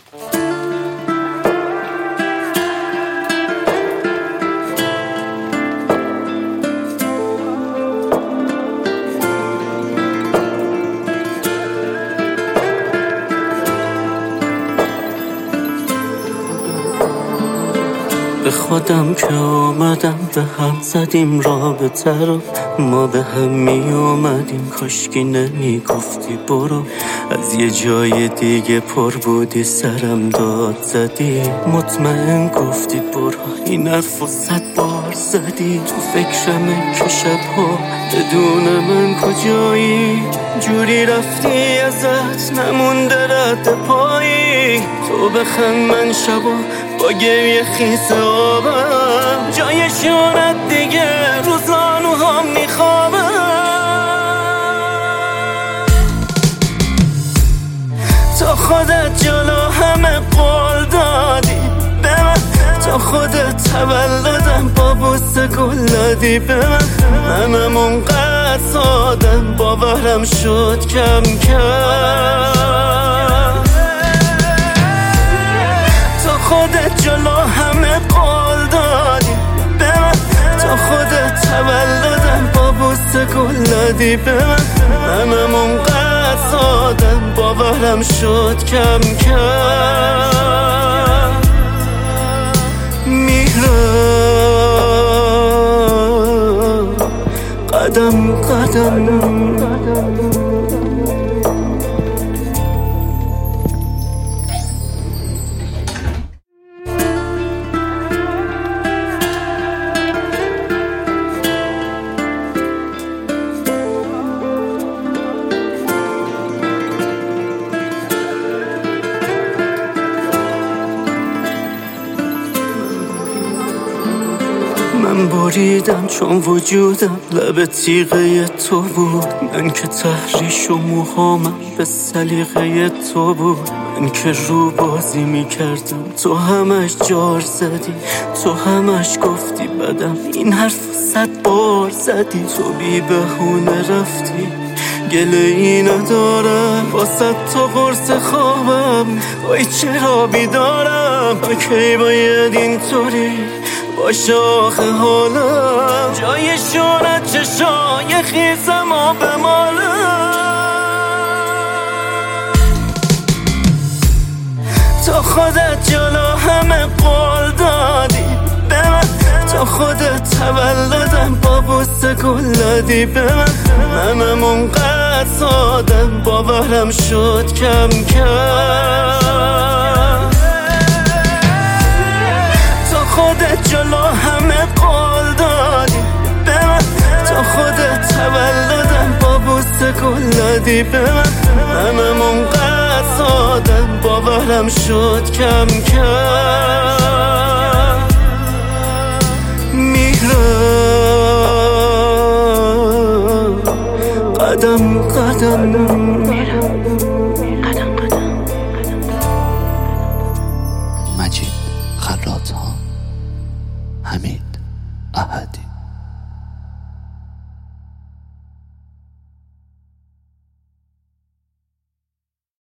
به خودم که آمدم به هم زدیم رابطه رو، ما به هم می اومدیم، کاشکی نمی گفتی برو. از یه جای دیگه پر بودی سرم داد زدی، مطمئن گفتی برو. این حرفو 100 بار زدی، تو فکرمه که شبها بدون من کجایی، جوری رفتی ازت نمونده رد پایی. تو بخند من شبا با گریه خیس آبم، جای شونت دیگه رو زانوهام میخوابم. تو خودت جلو همه قول دادی به من، تو خودت تولدم با بوسه گل دادی به من. منم اونقدر سادم باورم شد کم کم. تو خودت جلو همه قول دادی به من، تو خودت تولدم با بوسه گل دادی به من. منم اونقدر سادم باورم شد کم کم. میرم قدم قدم. من بریدم چون وجودم لب تیغه تو بود، من که تحریش و موهامم به سلیقه تو بود. من که رو بازی میکردم تو همش جار زدی، تو همش گفتی بدم، این حرف 100 بار زدی. تو بی بهونه رفتی گله ای ندارم، واسه تو قرص خوابم وای چرا بیدارم. کی باید اینطوری باشه آخه حالم، جای شونت چشای خیسم و بمالم. تو خودت جلو همه قول دادی به من، تو خودت تولدم با بوسه گل دادی به من. منم اونقدر سادم باورم شد کم کم. تو خودت جلو همه قول دادی به من، تو خودت تولدم با بوسه گل دادی به من. منم اونقدر سادم باورم شد کم کم. میرم قدم قدم. میرم قدم قدم. مجید خراط‌ها، حمید احدی.